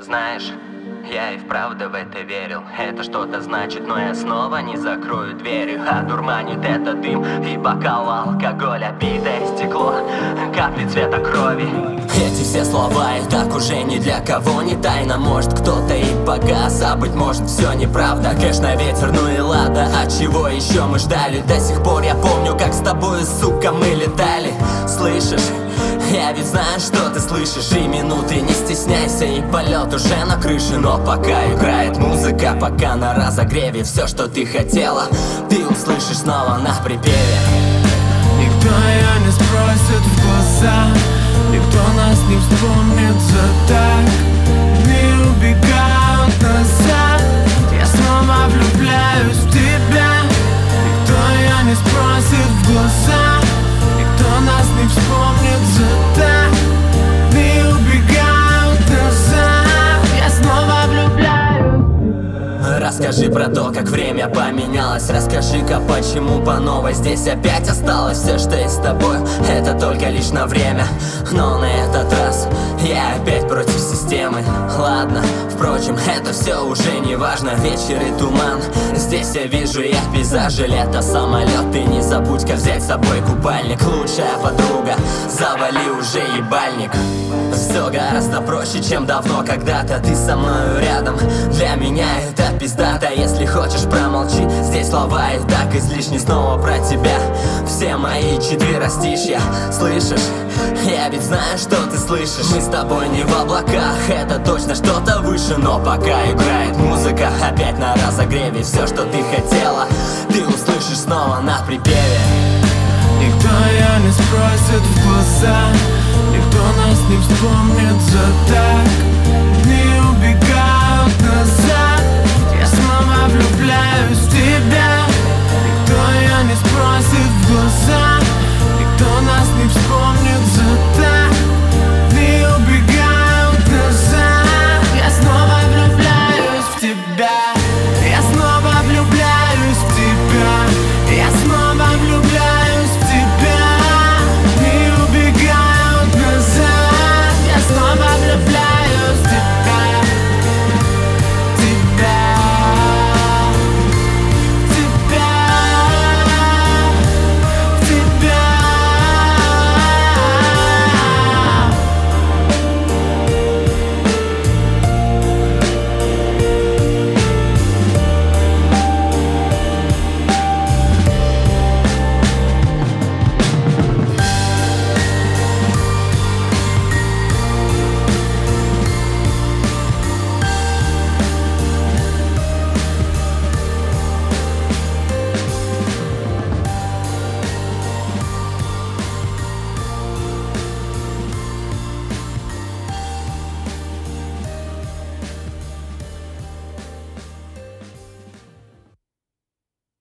знаешь, я и вправду в это верил. Это что-то значит, но я снова не закрою двери. Одурманит этот дым и бокал алкоголя. Битое стекло, капли цвета крови. Эти все слова и так уже ни для кого не тайна. Может кто-то и погас, а быть может все неправда. Кэш на ветер, ну и ладно, а чего еще мы ждали? До сих пор я помню, как с тобой, сука, мы летали. Слышишь? Я ведь знаю, что ты слышишь. И минуты не стесняйся, и полет уже на крыше. Но пока играет музыка, пока на разогреве, все, что ты хотела, ты услышишь снова на припеве. Никто ее не спросит в глаза, никто нас не вспомнит за так. Не убегают назад, я снова влюбляюсь в тебя. Никто ее не спросит в глаза, никто нас не вспомнит за так. Не убегают назад, я снова влюбляюсь. Расскажи про то, как время поменялось. Расскажи-ка, почему по новой здесь опять осталось. Все, что есть с тобой, это только лишь на время. Но на этот раз я опять против системы. Ладно, впрочем, это все уже не важно. Вечер и туман, здесь я вижу я пейзажи. Лето, самолет, ты не забудь, как взять с собой купальник. Лучшая подруга, завали уже ебальник. Все гораздо проще, чем давно когда-то ты со мною рядом. Для меня это пиздато, если хочешь промолчи. Здесь слова и так излишни, снова про тебя. Все мои четверостишья, слышишь? Я ведь знаю, что ты слышишь. Мы с тобой не в облаках, это точно что-то выше. Но пока играет музыка, опять на разогреве. Все, что ты хотела, ты услышишь снова на припеве. Никто ее не спросит в глаза, никто нас не вспомнит за так. Не убегай